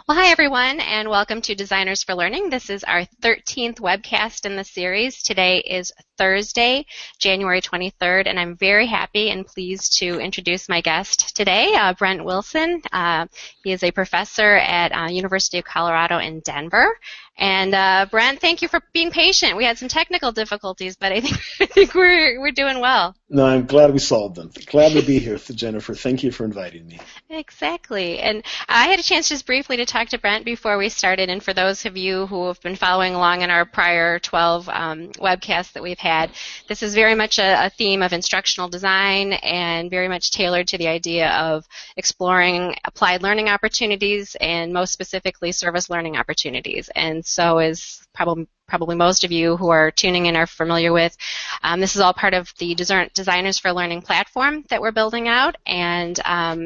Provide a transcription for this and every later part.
Well, hi everyone, and welcome to Designers for Learning. This is our 13th webcast in the series. Today is Thursday, January 23rd, and I'm very happy and pleased to introduce my guest today, Brent Wilson. He is a professor at University of Colorado in Denver. And Brent, thank you for being patient. We had some technical difficulties, but I think we're doing well. No, I'm glad we solved them. Glad to be here, Jennifer. Thank you for inviting me. Exactly. And I had a chance just briefly to talk to Brent before we started, and for those of you who have been following along in our prior 12 webcasts that we've had, this is very much a theme of instructional design and very much tailored to the idea of exploring applied learning opportunities and most specifically service learning opportunities. And so as probably most of you who are tuning in are familiar with, this is all part of the Designers for Learning platform that we're building out. And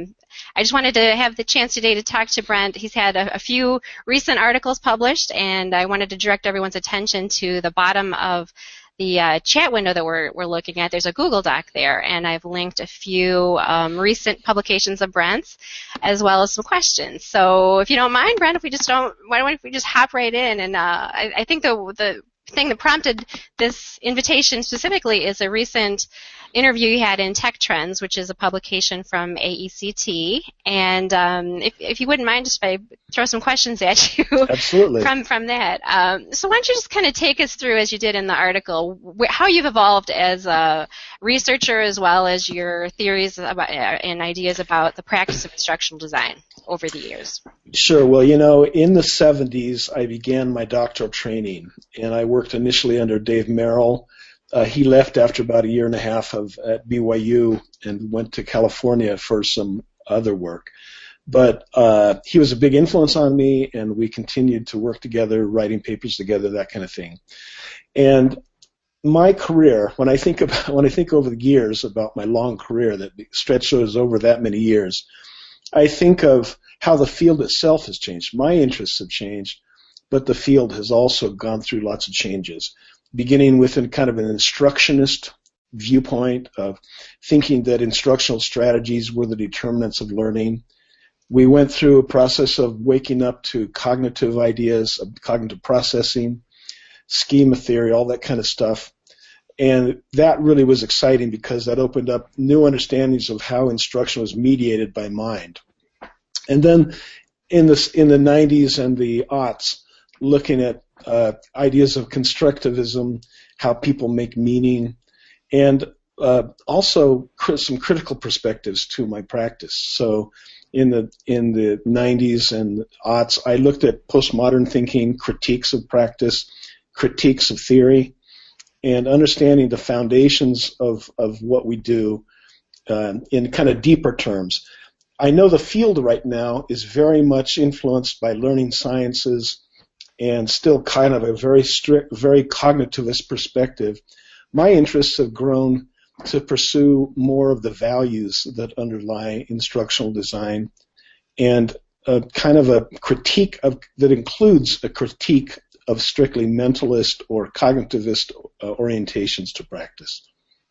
I just wanted to have the chance today to talk to Brent. He's had a few recent articles published, and I wanted to direct everyone's attention to the bottom of the chat window that we're looking at. There's a Google Doc there, and I've linked a few recent publications of Brent's, as well as some questions. So if you don't mind, Brent, why don't we just hop right in? And I think the thing that prompted this invitation specifically is a recent interview you had in Tech Trends, which is a publication from AECT. And if you wouldn't mind, just if I throw some questions at you. Absolutely. from that. So why don't you just kind of take us through, as you did in the article, how you've evolved as a researcher as well as your theories about, and ideas about the practice of instructional design over the years. Sure. Well, in the 70s, I began my doctoral training, and I worked initially under Dave Merrill. He left after about a year and a half at BYU and went to California for some other work. But he was a big influence on me, and we continued to work together, writing papers together, that kind of thing. And my career, when I think over the years about my long career that stretches over that many years, I think of how the field itself has changed. My interests have changed, but the field has also gone through lots of changes, beginning with kind of an instructionist viewpoint of thinking that instructional strategies were the determinants of learning. We went through a process of waking up to cognitive ideas, of cognitive processing, schema theory, all that kind of stuff. And that really was exciting because that opened up new understandings of how instruction was mediated by mind. And then in the 90s and the aughts, looking at ideas of constructivism, how people make meaning, and also some critical perspectives to my practice. So in the 90s and aughts, I looked at postmodern thinking, critiques of practice, critiques of theory, and understanding the foundations of what we do in kind of deeper terms. I know the field right now is very much influenced by learning sciences and still kind of a very strict, very cognitivist perspective. My interests have grown to pursue more of the values that underlie instructional design and kind of a critique that includes a critique of strictly mentalist or cognitivist orientations to practice.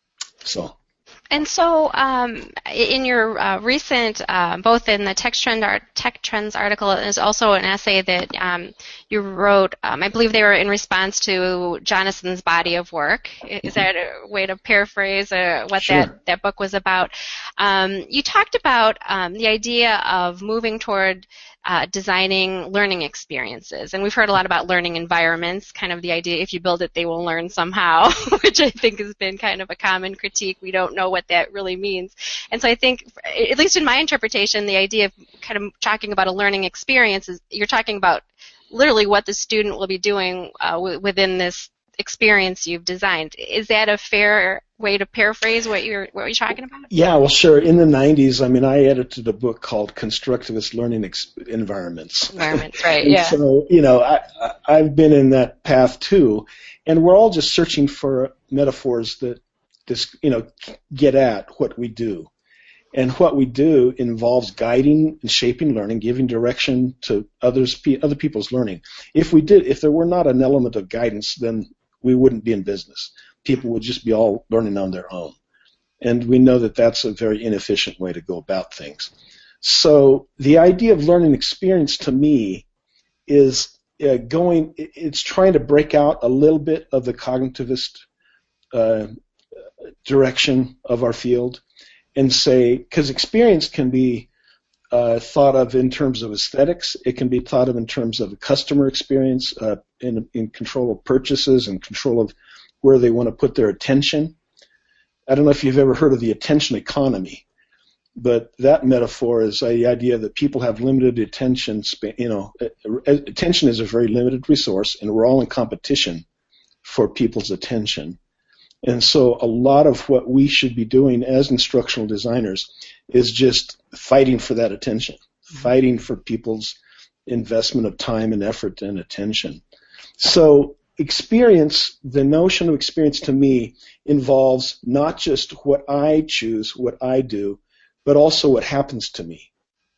And so in your recent, both in the Tech Trends article, there's also an essay that you wrote, I believe they were in response to Jonathan's body of work. Is that a way to paraphrase what Sure. that book was about? You talked about the idea of moving toward designing learning experiences. And we've heard a lot about learning environments, kind of the idea if you build it, they will learn somehow, which I think has been kind of a common critique. We don't know what that really means. And so I think, at least in my interpretation, the idea of kind of talking about a learning experience is you're talking about literally what the student will be doing within this experience you've designed. Is that a fair way to paraphrase what you're talking about? Yeah, well, sure. In the 90s, I edited a book called Constructivist Learning Environments. Environments, right, yeah. So, I've been in that path too, and we're all just searching for metaphors that get at what we do. And what we do involves guiding and shaping learning, giving direction to other people's learning. If there were not an element of guidance, then we wouldn't be in business. People would just be all learning on their own. And we know that that's a very inefficient way to go about things. So the idea of learning experience to me is it's trying to break out a little bit of the cognitivist direction of our field and say, because experience can be thought of in terms of aesthetics, it can be thought of in terms of customer experience, in control of purchases and control of where they want to put their attention. I don't know if you've ever heard of the attention economy, but that metaphor is the idea that people have limited attention span. Attention is a very limited resource, and we're all in competition for people's attention. And so a lot of what we should be doing as instructional designers is just fighting for that attention, fighting for people's investment of time and effort and attention. So experience, the notion of experience to me involves not just what I choose, what I do, but also what happens to me.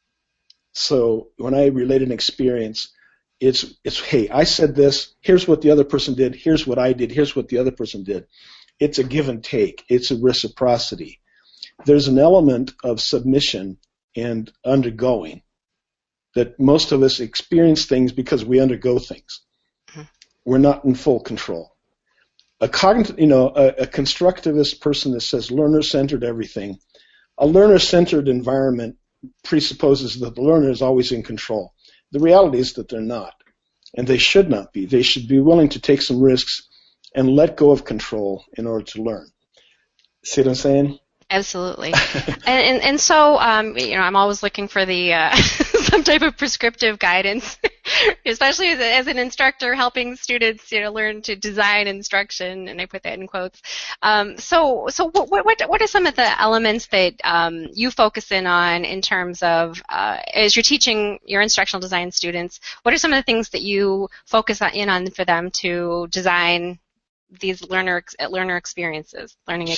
So when I relate an experience, it's hey, I said this, here's what the other person did, here's what I did, here's what the other person did. It's a give and take. It's a reciprocity. There's an element of submission and undergoing that most of us experience things because we undergo things. We're not in full control. A constructivist person that says learner-centered everything, a learner-centered environment presupposes that the learner is always in control. The reality is that they're not, and they should not be. They should be willing to take some risks and let go of control in order to learn. See what I'm saying? Absolutely. and so, I'm always looking for the some type of prescriptive guidance, especially as an instructor helping students, learn to design instruction, and I put that in quotes. So what are some of the elements that you focus in on in terms of as you're teaching your instructional design students? What are some of the things that you focus in on for them to design these learning experiences?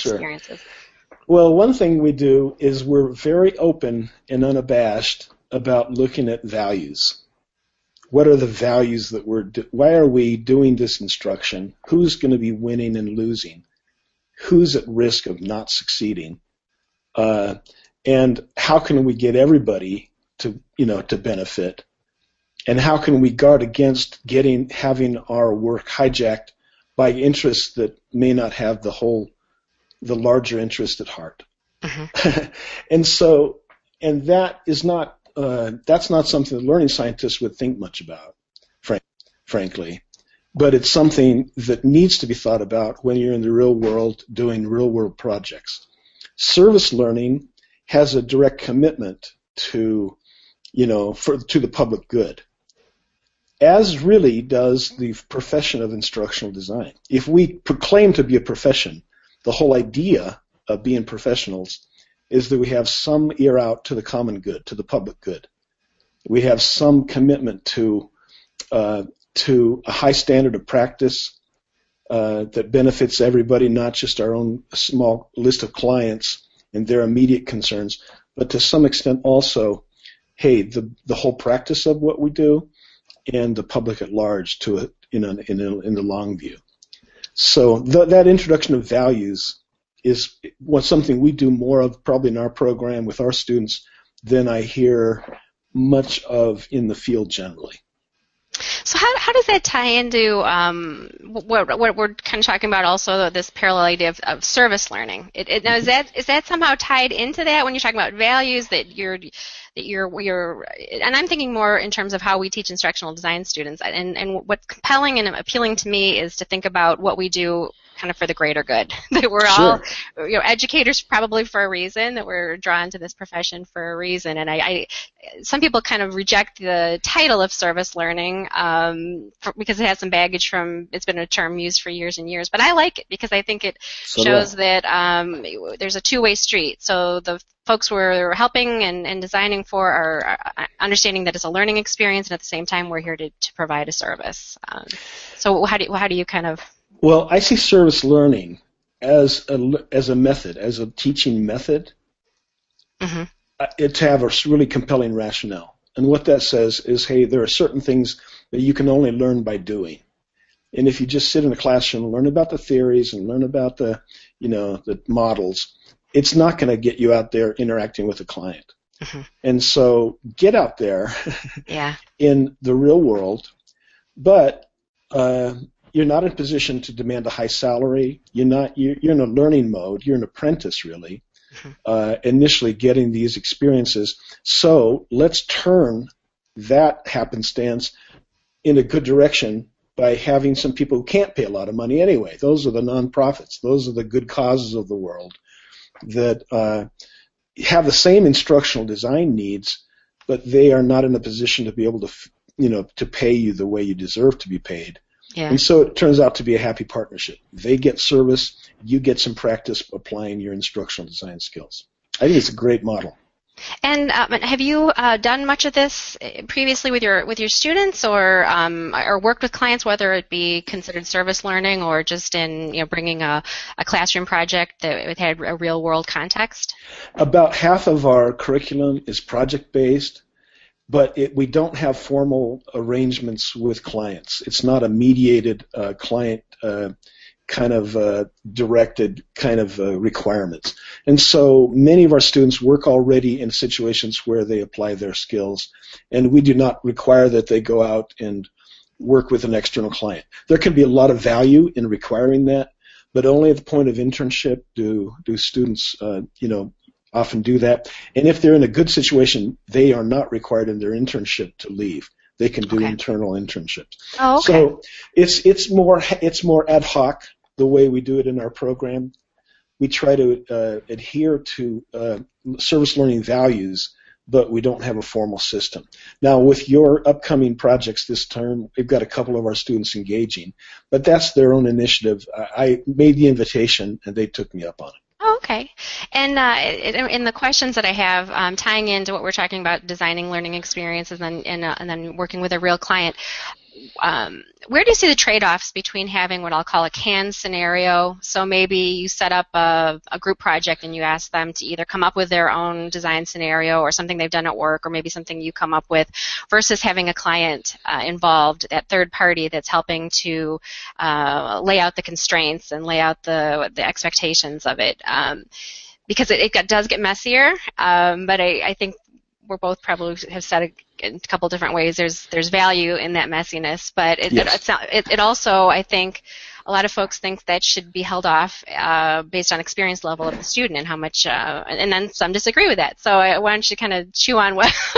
Well, one thing we do is we're very open and unabashed about looking at values. What are the values that why are we doing this instruction? Who's going to be winning and losing? Who's at risk of not succeeding? And how can we get everybody to benefit? And how can we guard against having our work hijacked by interests that may not have the larger interest at heart? And that is not that's not something that learning scientists would think much about, frankly. But it's something that needs to be thought about when you're in the real world doing real world projects. Service learning has a direct commitment to the public good, as really does the profession of instructional design. If we proclaim to be a profession, the whole idea of being professionals is that we have some ear out to the common good, to the public good. We have some commitment to a high standard of practice that benefits everybody, not just our own small list of clients and their immediate concerns, but to some extent also, hey, the whole practice of what we do and the public at large in the long view. So that introduction of values is something we do more of probably in our program with our students than I hear much of in the field generally. So how does that tie into what we're kind of talking about also, this parallel idea of service learning? Now is that somehow tied into that when you're talking about values that you're and I'm thinking more in terms of how we teach instructional design students, and what's compelling and appealing to me is to think about what we do kind of for the greater good. That we're all educators probably for a reason, that we're drawn to this profession for a reason. And some people kind of reject the title of service learning because it has some baggage from, it's been a term used for years and years, but I like it because I think it shows that there's a two-way street. So the folks we're helping and designing for are understanding that it's a learning experience, and at the same time we're here to provide a service. So how do you kind of... Well, I see service learning as a method, as a teaching method, to have a really compelling rationale. And what that says is, hey, there are certain things that you can only learn by doing. And if you just sit in a classroom and learn about the theories and learn about the models, it's not going to get you out there interacting with a client. And so get out there Yeah. in the real world, but you're not in a position to demand a high salary. You're in a learning mode. You're an apprentice, really, initially getting these experiences. So let's turn that happenstance in a good direction by having some people who can't pay a lot of money anyway. Those are the nonprofits. Those are the good causes of the world that have the same instructional design needs, but they are not in a position to be able to, to pay you the way you deserve to be paid. Yeah. And so it turns out to be a happy partnership. They get service, you get some practice applying your instructional design skills. I think it's a great model. And have you done much of this previously with your students, or worked with clients, whether it be considered service learning or just in bringing a classroom project that had a real world context? About half of our curriculum is project based, but we don't have formal arrangements with clients. It's not a mediated client kind of directed kind of requirements. And so many of our students work already in situations where they apply their skills, and we do not require that they go out and work with an external client. There can be a lot of value in requiring that, but only at the point of internship do students often do that. And if they're in a good situation, they are not required in their internship to leave. They can do internal internships. Oh, okay. So it's more ad hoc the way we do it in our program. We try to adhere to service learning values, but we don't have a formal system. Now, with your upcoming projects this term, we've got a couple of our students engaging, but that's their own initiative. I made the invitation, and they took me up on it. Oh, okay. And in the questions that I have, tying into what we're talking about, designing learning experiences and then working with a real client, where do you see the trade-offs between having what I'll call a canned scenario? So maybe you set up a group project and you ask them to either come up with their own design scenario or something they've done at work, or maybe something you come up with, versus having a client involved, that third party that's helping to lay out the constraints and lay out the expectations of it. Because it does get messier, but I think we're both probably have said it in a couple different ways. There's value in that messiness, but it also, I think, a lot of folks think that should be held off based on experience level of the student and how much, and then some disagree with that. So why don't you kind of chew on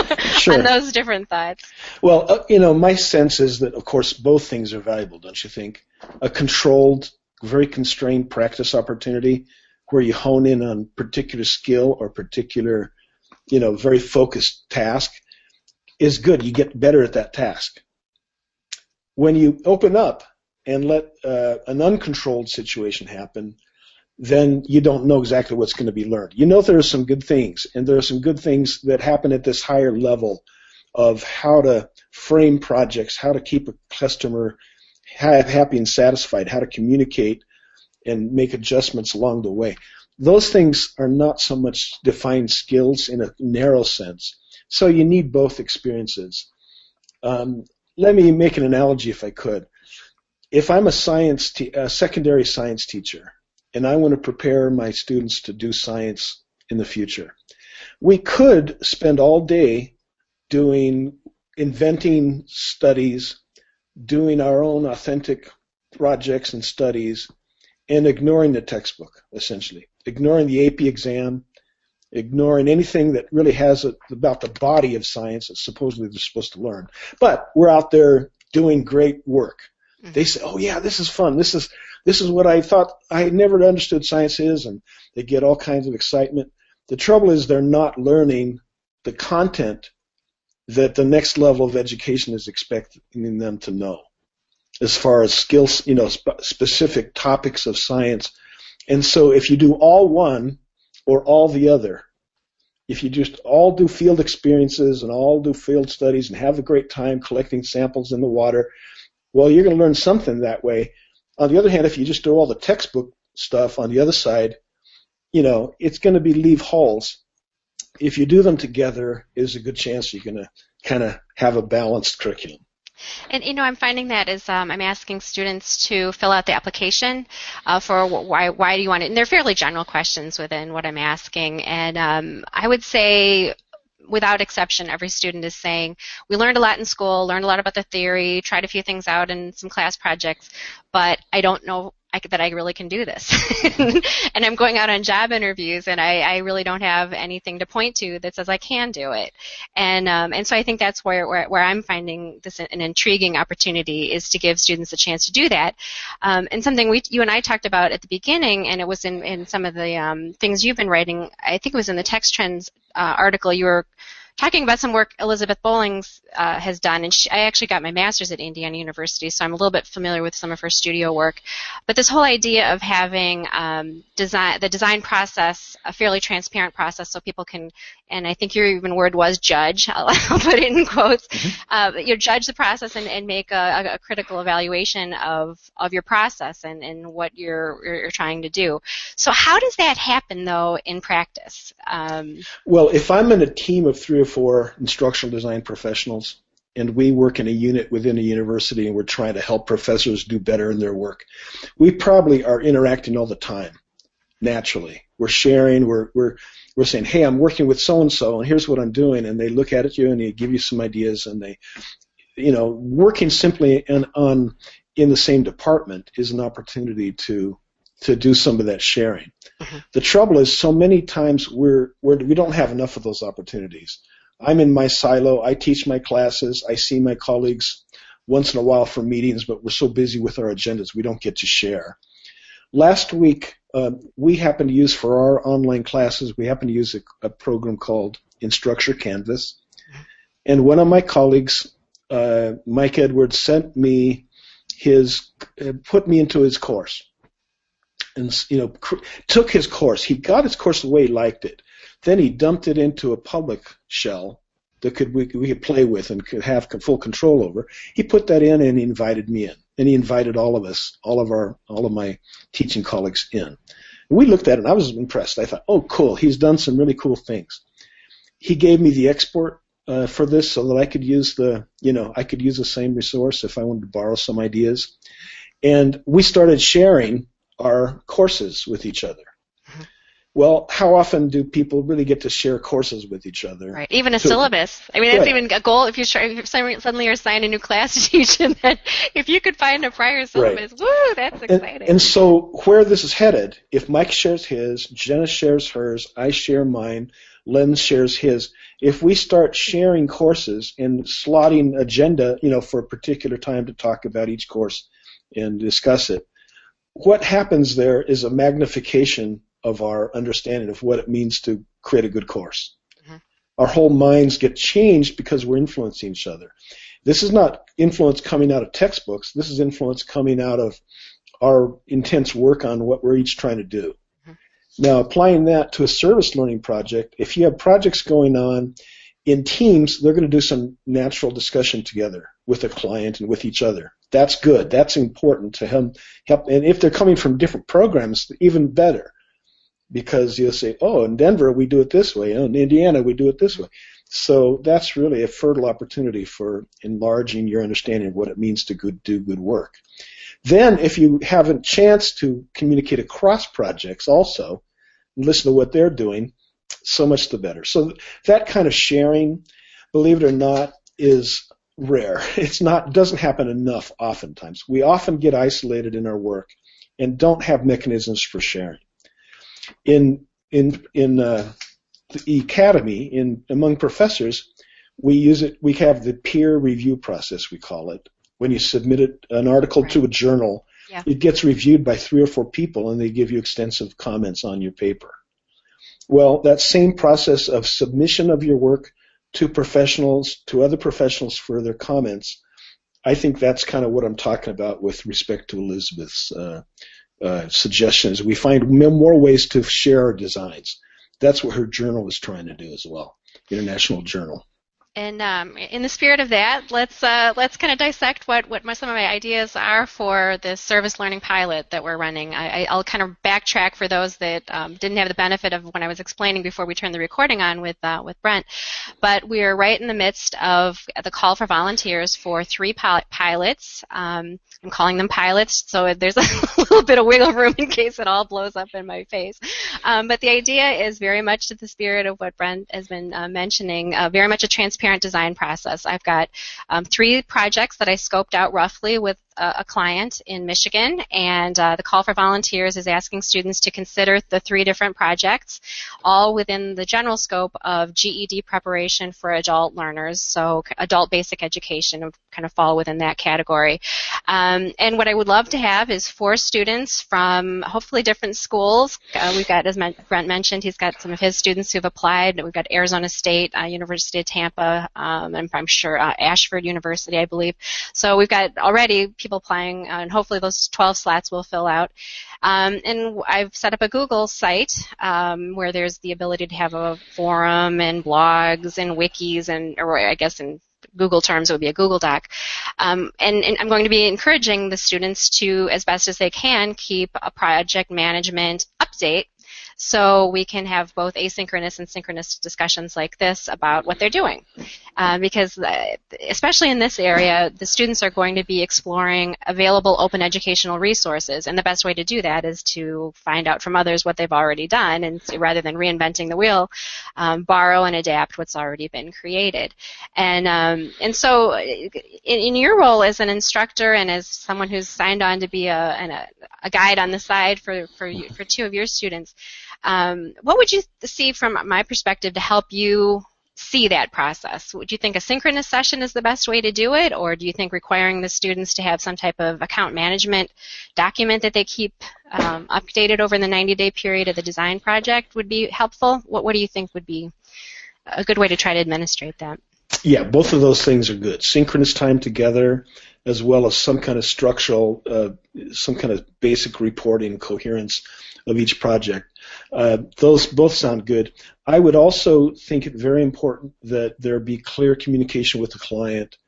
on those different thoughts? Well, my sense is that, of course, both things are valuable, don't you think? A controlled, very constrained practice opportunity where you hone in on particular skill or particular very focused task is good. You get better at that task. When you open up and let an uncontrolled situation happen, then you don't know exactly what's going to be learned. There are some good things, and there are some good things that happen at this higher level of how to frame projects, how to keep a customer happy and satisfied, how to communicate and make adjustments along the way. Those things are not so much defined skills in a narrow sense. So you need both experiences. Let me make an analogy if I could. If I'm a secondary science teacher, and I want to prepare my students to do science in the future, we could spend all day inventing studies, doing our own authentic projects and studies, and ignoring the textbook, essentially. Ignoring the AP exam, ignoring anything that really has about the body of science that supposedly they're supposed to learn. But we're out there doing great work. Mm-hmm. They say, oh yeah, this is fun. This is what I thought I never understood science is, and they get all kinds of excitement. The trouble is they're not learning the content that the next level of education is expecting them to know, as far as skills, specific topics of science. And so if you do all one or all the other, if you just all do field experiences and all do field studies and have a great time collecting samples in the water, well, you're going to learn something that way. On the other hand, if you just do all the textbook stuff on the other side, it's going to leave holes. If you do them together, there's a good chance you're going to kind of have a balanced curriculum. And I'm finding that as I'm asking students to fill out the application for why do you want it, and they're fairly general questions within what I'm asking, and I would say without exception, every student is saying, we learned a lot in school, learned a lot about the theory, tried a few things out in some class projects, but I don't know that I really can do this. And I'm going out on job interviews, and I really don't have anything to point to that says I can do it. And so I think that's where I'm finding this an intriguing opportunity, is to give students a chance to do that. And something you and I talked about at the beginning, and it was in some of the things you've been writing. I think it was in the Text Trends article. You were talking about some work Elizabeth Bollings has done, and I actually got my master's at Indiana University, so I'm a little bit familiar with some of her studio work. But this whole idea of having the design process, a fairly transparent process, so people can, and I think your even word was judge, I'll put it in quotes, you judge the process and make a critical evaluation of your process and what you're trying to do. So how does that happen, though, in practice? Well, if I'm in a team of 3 or 4 instructional design professionals, and we work in a unit within a university and we're trying to help professors do better in their work, we probably are interacting all the time, naturally. We're sharing, we're saying, hey, I'm working with so-and-so, and here's what I'm doing, and they look at you and they give you some ideas, and they, working simply in the same department is an opportunity to do some of that sharing. Mm-hmm. The trouble is, so many times we don't have enough of those opportunities. I'm in my silo. I teach my classes. I see my colleagues once in a while for meetings, but we're so busy with our agendas we don't get to share. Last week, we happened to use for our online classes, we happened to use a program called Instructure Canvas. And one of my colleagues, Mike Edwards, put me into his course. And, took his course. He got his course the way he liked it. Then he dumped it into a public shell that we could play with and could have full control over. He put that in and he invited me in. And he invited all of us, all of my teaching colleagues in. And we looked at it and I was impressed. I thought, oh, cool. He's done some really cool things. He gave me the export for this so that I could use the same resource if I wanted to borrow some ideas. And we started sharing our courses with each other. Mm-hmm. Well, how often do people really get to share courses with each other? Right, even a syllabus. I mean, that's even a goal if you suddenly are assigned a new class to teach, and then if you could find a prior syllabus, right. Woo, that's exciting. And so where this is headed, if Mike shares his, Jenna shares hers, I share mine, Len shares his, if we start sharing courses and slotting agenda, for a particular time to talk about each course and discuss it, what happens there is a magnification of our understanding of what it means to create a good course. Mm-hmm. Our whole minds get changed because we're influencing each other. This is not influence coming out of textbooks. This is influence coming out of our intense work on what we're each trying to do. Mm-hmm. Now, applying that to a service learning project, if you have projects going on in teams, they're going to do some natural discussion together with a client and with each other. That's good. That's important to help. And if they're coming from different programs, even better. Because you'll say, oh, in Denver we do it this way. Oh, in Indiana we do it this way. So that's really a fertile opportunity for enlarging your understanding of what it means to do good work. Then if you have a chance to communicate across projects also, and listen to what they're doing, so much the better. So that kind of sharing, believe it or not, is rare. Doesn't happen enough oftentimes. We often get isolated in our work and don't have mechanisms for sharing. In the academy, among professors, we use it. We have the peer review process, we call it. When you submit an article to a journal, it gets reviewed by 3 or 4 people, and they give you extensive comments on your paper. Well, that same process of submission of your work to other professionals for their comments, I think that's kind of what I'm talking about with respect to Elizabeth's suggestions. We find more ways to share our designs. That's what her journal is trying to do as well, International Journal. And in the spirit of that, let's kind of dissect what some of my ideas are for this service learning pilot that we're running. I'll kind of backtrack for those that didn't have the benefit of when I was explaining before we turned the recording on with Brent. But we are right in the midst of the call for volunteers for 3 pilots. I'm calling them pilots, so there's a little bit of wiggle room in case it all blows up in my face. But the idea is very much to the spirit of what Brent has been mentioning, very much a transparent design process. I've got 3 projects that I scoped out roughly with a client in Michigan, and the call for volunteers is asking students to consider the 3 different projects, all within the general scope of GED preparation for adult learners, so adult basic education would kind of fall within that category. And what I would love to have is 4 students from hopefully different schools. We've got, as Brent mentioned, he's got some of his students who've applied. We've got Arizona State, University of Tampa, and I'm sure Ashford University, I believe. So we've got already people applying, and hopefully those 12 slots will fill out. And I've set up a Google site where there's the ability to have a forum and blogs and wikis, or I guess in Google terms it would be a Google Doc. And I'm going to be encouraging the students to, as best as they can, keep a project management update so we can have both asynchronous and synchronous discussions like this about what they're doing. Because especially in this area, the students are going to be exploring available open educational resources, and the best way to do that is to find out from others what they've already done, and rather than reinventing the wheel, borrow and adapt what's already been created. And so in your role as an instructor and as someone who's signed on to be a guide on the side for 2 of your students, what would you see from my perspective to help you see that process? Would you think a synchronous session is the best way to do it, or do you think requiring the students to have some type of account management document that they keep updated over the 90-day period of the design project would be helpful? What do you think would be a good way to try to administrate that? Yeah, both of those things are good. Synchronous time together, as well as some kind of structural, some kind of basic reporting coherence of each project. Those both sound good. I would also think it very important that there be clear communication with the client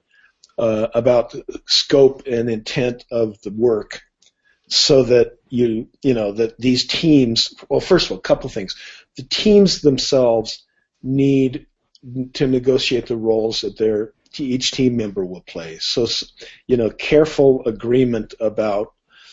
about the scope and intent of the work, so that that these teams. Well, first of all, a couple things. The teams themselves need to negotiate the roles that each team member will play. So, careful agreement about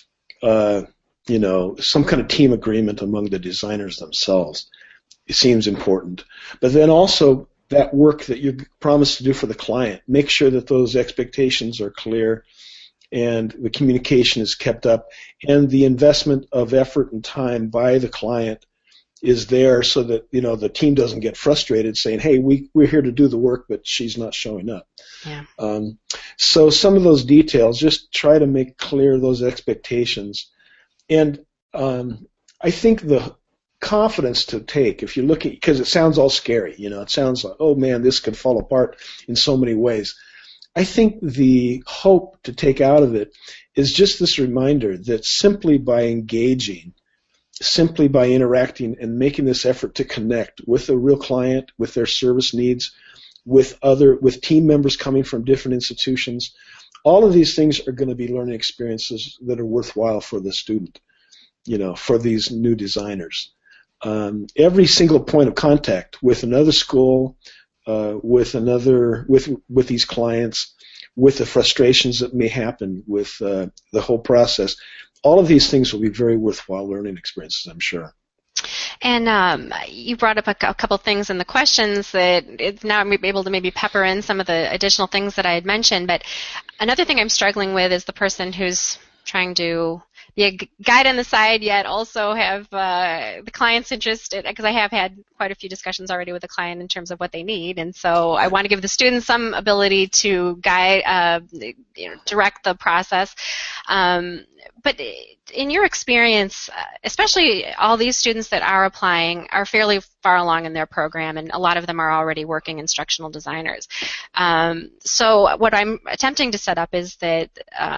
some kind of team agreement among the designers themselves. It seems important. But then also that work that you promised to do for the client, make sure that those expectations are clear and the communication is kept up, and the investment of effort and time by the client is there so that, the team doesn't get frustrated saying, hey, we're here to do the work, but she's not showing up. Yeah. So some of those details, just try to make clear those expectations. And I think the confidence to take, if you're looking, because it sounds all scary, it sounds like, oh man, this could fall apart in so many ways. I think the hope to take out of it is just this reminder that simply by engaging, simply by interacting and making this effort to connect with a real client, with their service needs, with team members coming from different institutions, all of these things are going to be learning experiences that are worthwhile for the student, for these new designers. Every single point of contact with another school, with these clients, with the frustrations that may happen with the whole process, all of these things will be very worthwhile learning experiences, I'm sure. And you brought up a couple things in the questions that it's now I'm able to maybe pepper in some of the additional things that I had mentioned. But another thing I'm struggling with is the person who's trying to be a guide on the side, yet also have the client's interest, because I have had quite a few discussions already with the client in terms of what they need, and so I want to give the students some ability to guide, direct the process. But in your experience, especially all these students that are applying are fairly far along in their program, and a lot of them are already working instructional designers. So what I'm attempting to set up is that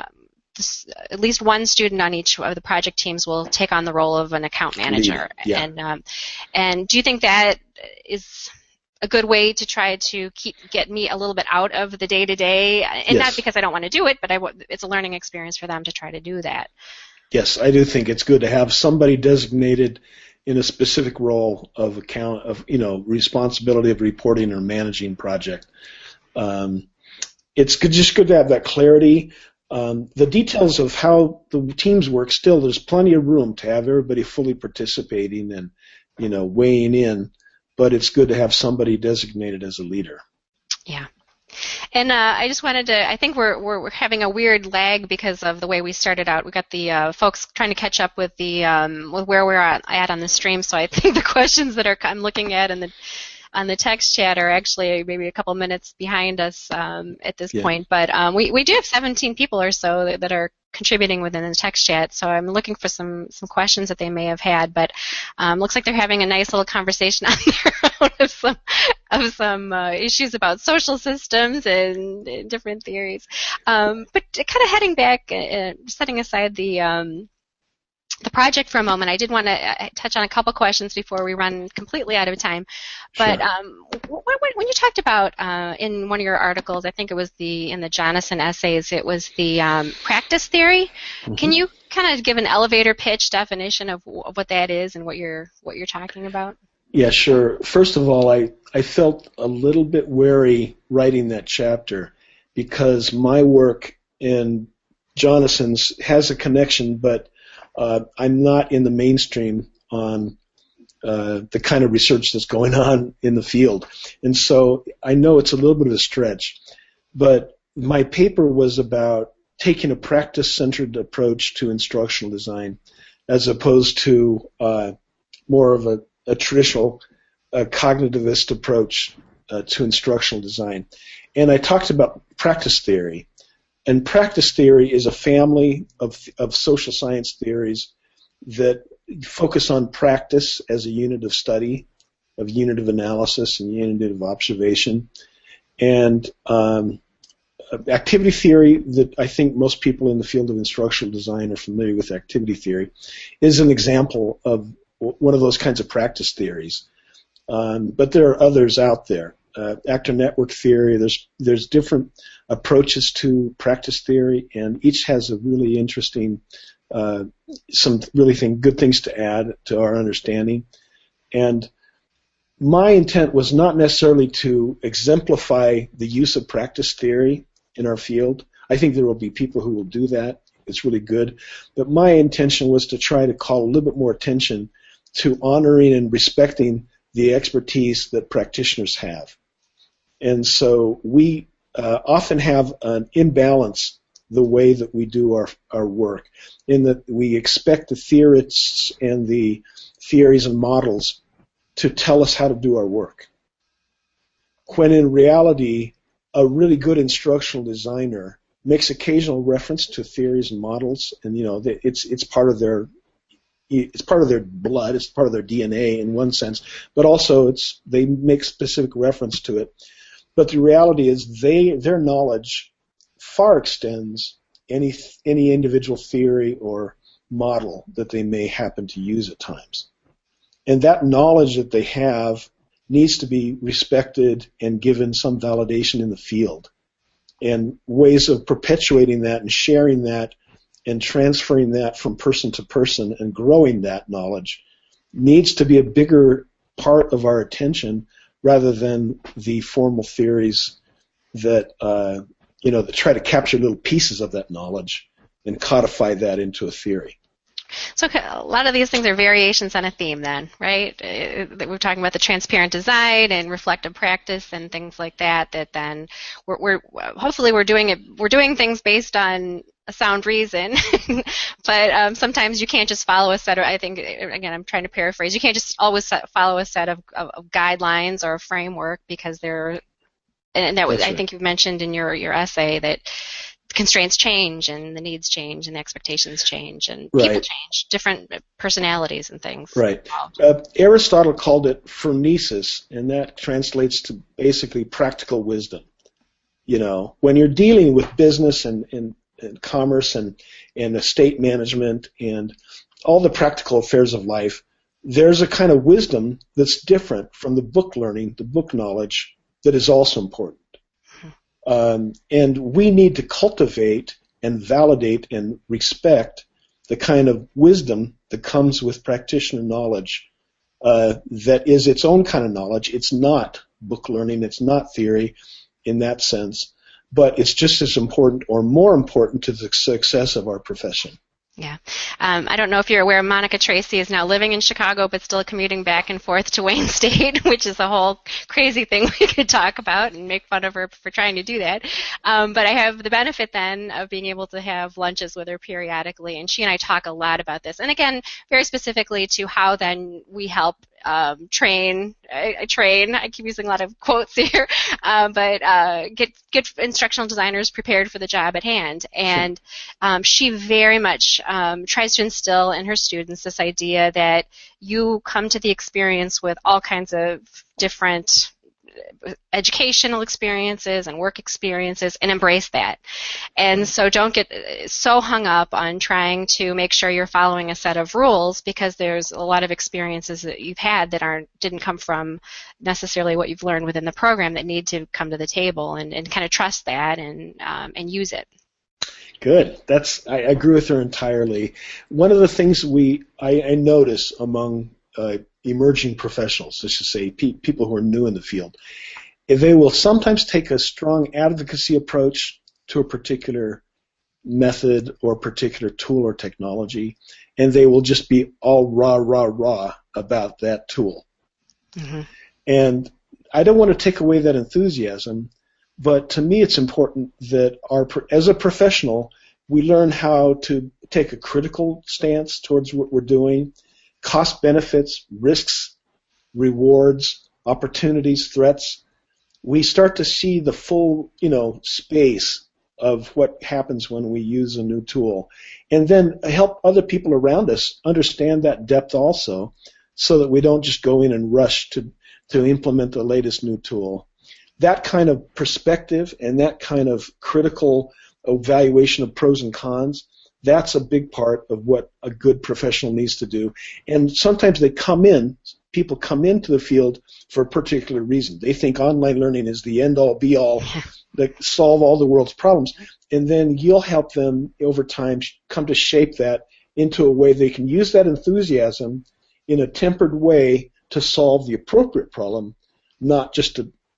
at least one student on each of the project teams will take on the role of an account manager. Yeah. And do you think that is a good way to try to get me a little bit out of the day-to-day, and Yes. not because I don't want to do it, but it's a learning experience for them to try to do that. Yes, I do think it's good to have somebody designated in a specific role of responsibility of reporting or managing project. It's just good to have that clarity. The details of how the teams work, still, there's plenty of room to have everybody fully participating and, weighing in, but it's good to have somebody designated as a leader. Yeah. And I just wanted to, I think we're having a weird lag because of the way we started out. We got the folks trying to catch up with with where we're at on the stream, so I think the questions that I'm looking at on the text chat are actually maybe a couple minutes behind us at this point. But we do have 17 people or so that are contributing within the text chat, so I'm looking for some questions that they may have had. But looks like they're having a nice little conversation on their own of some issues about social systems and different theories. But kind of heading back, setting aside the project for a moment, I did want to touch on a couple questions before we run completely out of time. But Sure. When you talked about in one of your articles, I think it was in the Jonasson essays, it was the practice theory. Mm-hmm. Can you kind of give an elevator pitch definition of what that is and what you're talking about? Yeah, sure. First of all, I felt a little bit wary writing that chapter because my work in Jonasson's has a connection, but I'm not in the mainstream on the kind of research that's going on in the field. And so I know it's a little bit of a stretch, but my paper was about taking a practice-centered approach to instructional design as opposed to more of a traditional cognitivist approach to instructional design. And I talked about practice theory. And practice theory is a family of social science theories that focus on practice as a unit of study, of unit of analysis, and unit of observation. And activity theory, that I think most people in the field of instructional design are familiar with activity theory, is an example of one of those kinds of practice theories. But there are others out there. Actor network theory, there's different approaches to practice theory, and each has a really interesting, some really good things to add to our understanding. And my intent was not necessarily to exemplify the use of practice theory in our field. I think there will be people who will do that. It's really good. But my intention was to try to call a little bit more attention to honoring and respecting the expertise that practitioners have. And so we often have an imbalance the way that we do our work, in that we expect the theorists and the theories and models to tell us how to do our work. When in reality, a really good instructional designer makes occasional reference to theories and models, and it's part of their blood, it's part of their DNA in one sense, but also they make specific reference to it. But the reality is their knowledge far extends any individual theory or model that they may happen to use at times. And that knowledge that they have needs to be respected and given some validation in the field. And ways of perpetuating that and sharing that and transferring that from person to person and growing that knowledge needs to be a bigger part of our attention rather than the formal theories that that try to capture little pieces of that knowledge and codify that into a theory. So a lot of these things are variations on a theme then, right? We're talking about the transparent design and reflective practice and things like that, that then we're hopefully we're doing things based on a sound reason, but sometimes you can't just follow a set of, I think, again, I'm trying to paraphrase, you can't just always follow a set of guidelines or a framework because and that was, I think you mentioned in your essay that constraints change and the needs change and the expectations change and people change, different personalities and things. Right. Aristotle called it phronesis, and that translates to basically practical wisdom. When you're dealing with business and commerce and estate management and all the practical affairs of life, there's a kind of wisdom that's different from the book learning, the book knowledge, that is also important. And we need to cultivate and validate and respect the kind of wisdom that comes with practitioner knowledge that is its own kind of knowledge. It's not book learning. It's not theory in that sense, but it's just as important or more important to the success of our profession. Yeah. I don't know if you're aware, Monica Tracy is now living in Chicago but still commuting back and forth to Wayne State, which is a whole crazy thing we could talk about and make fun of her for trying to do that. But I have the benefit then of being able to have lunches with her periodically, and she and I talk a lot about this. And again, very specifically to how then we help train. I keep using a lot of quotes here, but get instructional designers prepared for the job at hand. And she very much tries to instill in her students this idea that you come to the experience with all kinds of different educational experiences and work experiences, and embrace that. And so don't get so hung up on trying to make sure you're following a set of rules, because there's a lot of experiences that you've had that didn't come from necessarily what you've learned within the program that need to come to the table, and kind of trust that and use it. Good. I agree with her entirely. One of the things I notice among emerging professionals, let's just say people who are new in the field, they will sometimes take a strong advocacy approach to a particular method or particular tool or technology, and they will just be all rah about that tool. Mm-hmm. And I don't want to take away that enthusiasm, but to me it's important that as a professional, we learn how to take a critical stance towards what we're doing, cost benefits, risks, rewards, opportunities, threats. We start to see the full, space of what happens when we use a new tool, and then help other people around us understand that depth also, so that we don't just go in and rush to implement the latest new tool. That kind of perspective and that kind of critical evaluation of pros and cons, that's a big part of what a good professional needs to do. And sometimes people come into the field for a particular reason. They think online learning is the end-all, be-all that solve all the world's problems. And then you'll help them over time come to shape that into a way they can use that enthusiasm in a tempered way to solve the appropriate problem, not just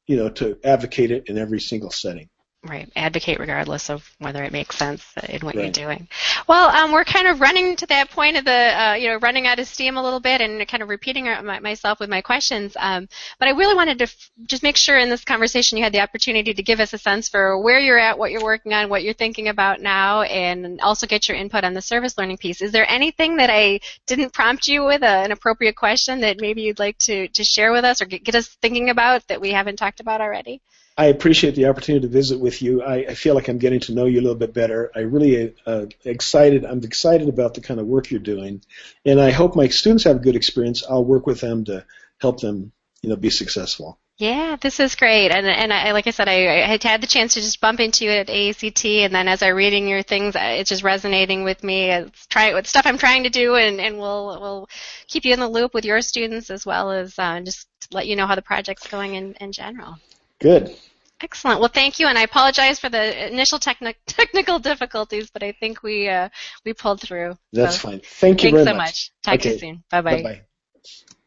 to advocate it in every single setting. Right. Advocate regardless of whether it makes sense in what you're doing. Well, we're kind of running to that point of the, running out of steam a little bit, and kind of repeating myself with my questions. But I really wanted to just make sure in this conversation you had the opportunity to give us a sense for where you're at, what you're working on, what you're thinking about now, and also get your input on the service learning piece. Is there anything that I didn't prompt you with, an appropriate question that maybe you'd like to share with us or get us thinking about that we haven't talked about already? I appreciate the opportunity to visit with you. I feel like I'm getting to know you a little bit better. I really excited. I'm excited about the kind of work you're doing, and I hope my students have a good experience. I'll work with them to help them, be successful. Yeah, this is great, and I, like I said, I had the chance to just bump into you at AACT, and then as I'm reading your things, it's just resonating with me. It's stuff I'm trying to do, and we'll keep you in the loop with your students as well as just let you know how the project's going in general. Good. Excellent. Well, thank you, and I apologize for the initial technical difficulties, but I think we pulled through. That's fine. Thank you very much. Thanks so much. Talk to you soon. Bye-bye. Bye-bye.